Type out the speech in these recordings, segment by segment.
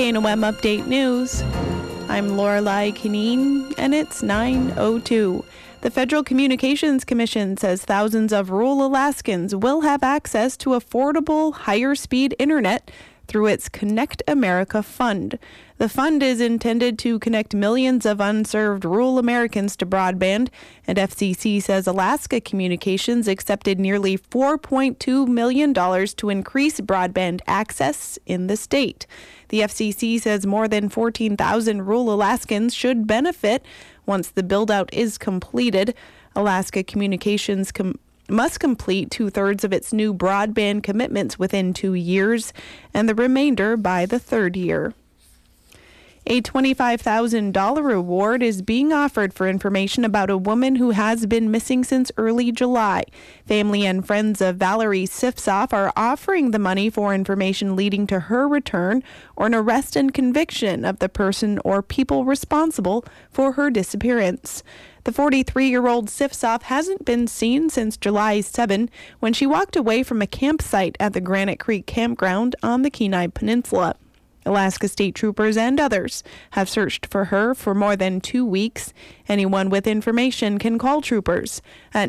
KNOM Update News. I'm Lorelei Kineen, and it's 9:02. The Federal Communications Commission says thousands of rural Alaskans will have access to affordable, higher-speed internet through its Connect America Fund. The fund is intended to connect millions of unserved rural Americans to broadband, and FCC says Alaska Communications accepted nearly $4.2 million to increase broadband access in the state. The FCC says more than 14,000 rural Alaskans should benefit once the build-out is completed. Alaska Communications must complete two-thirds of its new broadband commitments within 2 years, and the remainder by the third year. A $25,000 reward is being offered for information about a woman who has been missing since early July. Family and friends of Valerie Sifsoff are offering the money for information leading to her return or an arrest and conviction of the person or people responsible for her disappearance. The 43-year-old Sifsoff hasn't been seen since July 7, when she walked away from a campsite at the Granite Creek Campground on the Kenai Peninsula. Alaska State Troopers and others have searched for her for more than 2 weeks. Anyone with information can call troopers at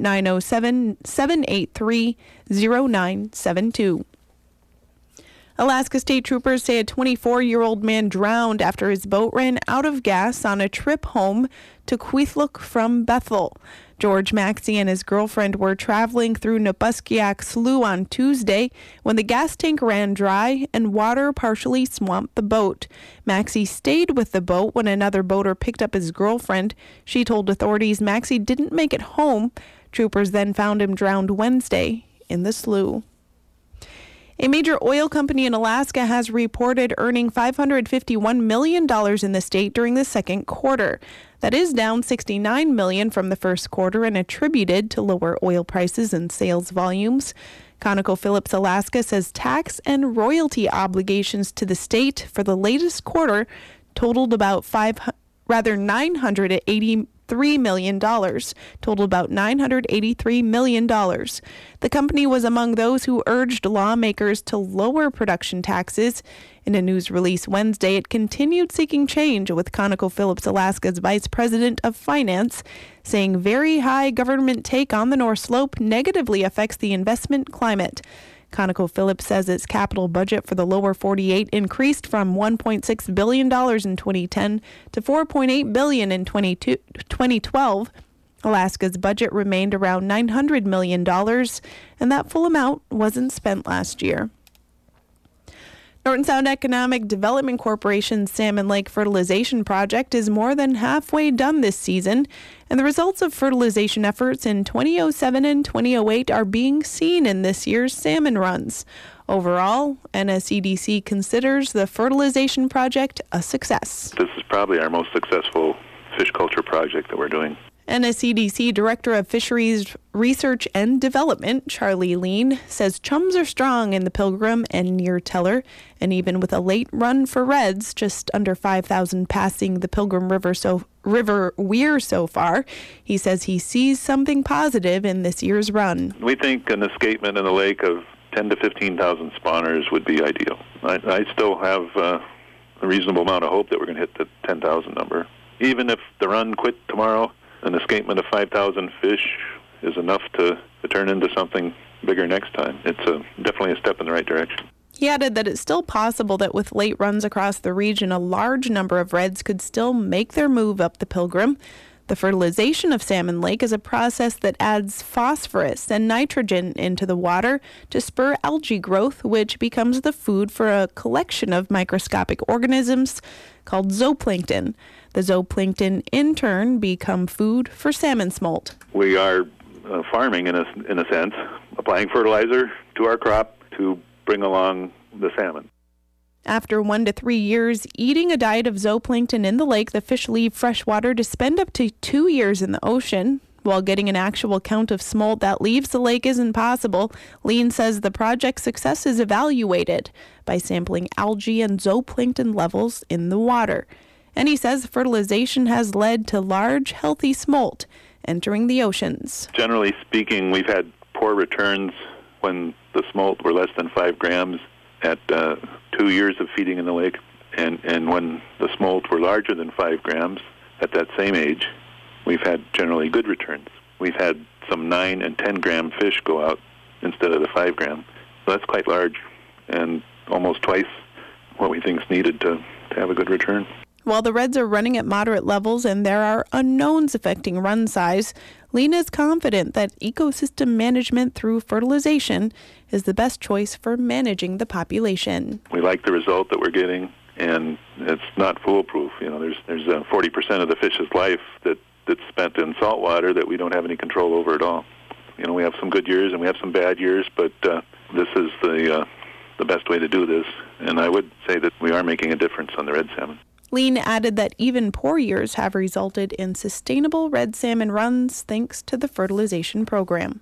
907-783-0972. Alaska State Troopers say a 24-year-old man drowned after his boat ran out of gas on a trip home to Kwethluk from Bethel. George Maxey and his girlfriend were traveling through Nabuskiak Slough on Tuesday when the gas tank ran dry and water partially swamped the boat. Maxey stayed with the boat when another boater picked up his girlfriend. She told authorities Maxey didn't make it home. Troopers then found him drowned Wednesday in the slough. A major oil company in Alaska has reported earning $551 million in the state during the second quarter. That is down $69 million from the first quarter and attributed to lower oil prices and sales volumes. ConocoPhillips Alaska says tax and royalty obligations to the state for the latest quarter totaled about $983 million. Totaled about $983 million. The company was among those who urged lawmakers to lower production taxes. In a news release Wednesday, it continued seeking change, with ConocoPhillips Alaska's Vice President of Finance saying very high government take on the North Slope negatively affects the investment climate. ConocoPhillips says its capital budget for the lower 48 increased from $1.6 billion in 2010 to $4.8 billion in 2012. Alaska's budget remained around $900 million, and that full amount wasn't spent last year. Norton Sound Economic Development Corporation's Salmon Lake fertilization project is more than halfway done this season, and the results of fertilization efforts in 2007 and 2008 are being seen in this year's salmon runs. Overall, NSEDC considers the fertilization project a success. This is probably our most successful fish culture project that we're doing. NSEDC Director of Fisheries Research and Development, Charlie Lean, says chums are strong in the Pilgrim and near Teller, and even with a late run for reds, just under 5,000 passing the Pilgrim River Weir so far, he says he sees something positive in this year's run. We think an escapement in the lake of 10 to 15,000 spawners would be ideal. I still have a reasonable amount of hope that we're going to hit the 10,000 number. Even if the run quit tomorrow, an escapement of 5,000 fish is enough to turn into something bigger next time. It's definitely a step in the right direction. He added that it's still possible that with late runs across the region, a large number of reds could still make their move up the Pilgrim. The fertilization of Salmon Lake is a process that adds phosphorus and nitrogen into the water to spur algae growth, which becomes the food for a collection of microscopic organisms called zooplankton. The zooplankton, in turn, become food for salmon smolt. We are farming, in a sense, applying fertilizer to our crop to bring along the salmon. After 1 to 3 years eating a diet of zooplankton in the lake, the fish leave fresh water to spend up to 2 years in the ocean. While getting an actual count of smolt that leaves the lake isn't possible, Lean says the project's success is evaluated by sampling algae and zooplankton levels in the water. And he says fertilization has led to large, healthy smolt entering the oceans. Generally speaking, we've had poor returns when the smolt were less than 5 grams at 2 years of feeding in the lake. And when the smolt were larger than 5 grams at that same age, we've had generally good returns. We've had some 9 and 10 gram fish go out instead of the 5 gram. So that's quite large and almost twice what we think is needed to have a good return. While the reds are running at moderate levels and there are unknowns affecting run size, Lena is confident that ecosystem management through fertilization is the best choice for managing the population. We like the result that we're getting, and it's not foolproof. There's 40% of the fish's life that's spent in salt water that we don't have any control over at all. We have some good years and we have some bad years, but this is the best way to do this, and I would say that we are making a difference on the red salmon. Lean added that even poor years have resulted in sustainable red salmon runs thanks to the fertilization program.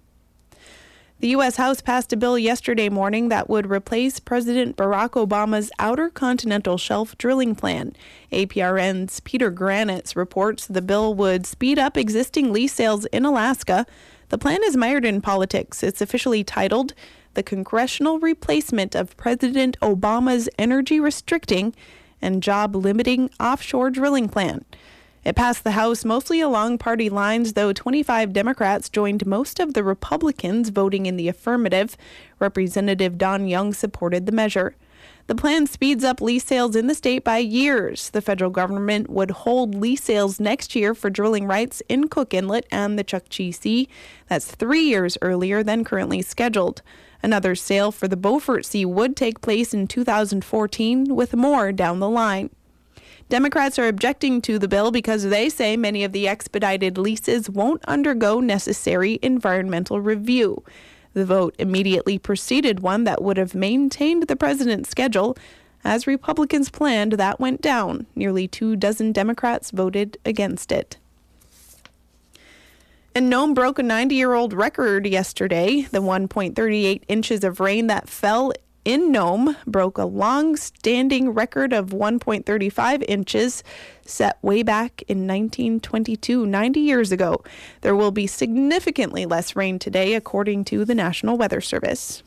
The U.S. House passed a bill yesterday morning that would replace President Barack Obama's Outer Continental Shelf drilling plan. APRN's Peter Granitz reports the bill would speed up existing lease sales in Alaska. The plan is mired in politics. It's officially titled the Congressional Replacement of President Obama's Energy Restricting and Job Limiting Offshore Drilling Plan. It passed the House mostly along party lines, though 25 Democrats joined most of the Republicans voting in the affirmative. Representative Don Young supported the measure. The plan speeds up lease sales in the state by years. The federal government would hold lease sales next year for drilling rights in Cook Inlet and the Chukchi Sea. That's 3 years earlier than currently scheduled. Another sale for the Beaufort Sea would take place in 2014, with more down the line. Democrats are objecting to the bill because they say many of the expedited leases won't undergo necessary environmental review. The vote immediately preceded one that would have maintained the president's schedule. As Republicans planned, that went down. Nearly 24 Democrats voted against it. And Nome broke a 90-year-old record yesterday. The 1.38 inches of rain that fell in Nome broke a long-standing record of 1.35 inches set way back in 1922, 90 years ago. There will be significantly less rain today, according to the National Weather Service.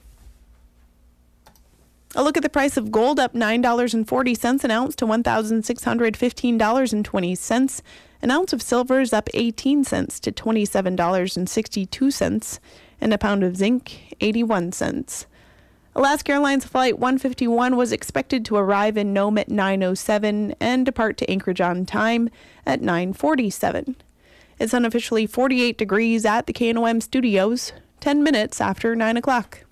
A look at the price of gold, up $9.40 an ounce to $1,615.20. An ounce of silver is up 18 cents to $27.62, and a pound of zinc, 81 cents. Alaska Airlines Flight 151 was expected to arrive in Nome at 9:07 and depart to Anchorage on time at 9:47. It's unofficially 48 degrees at the KNOM studios, 10 minutes after 9 o'clock.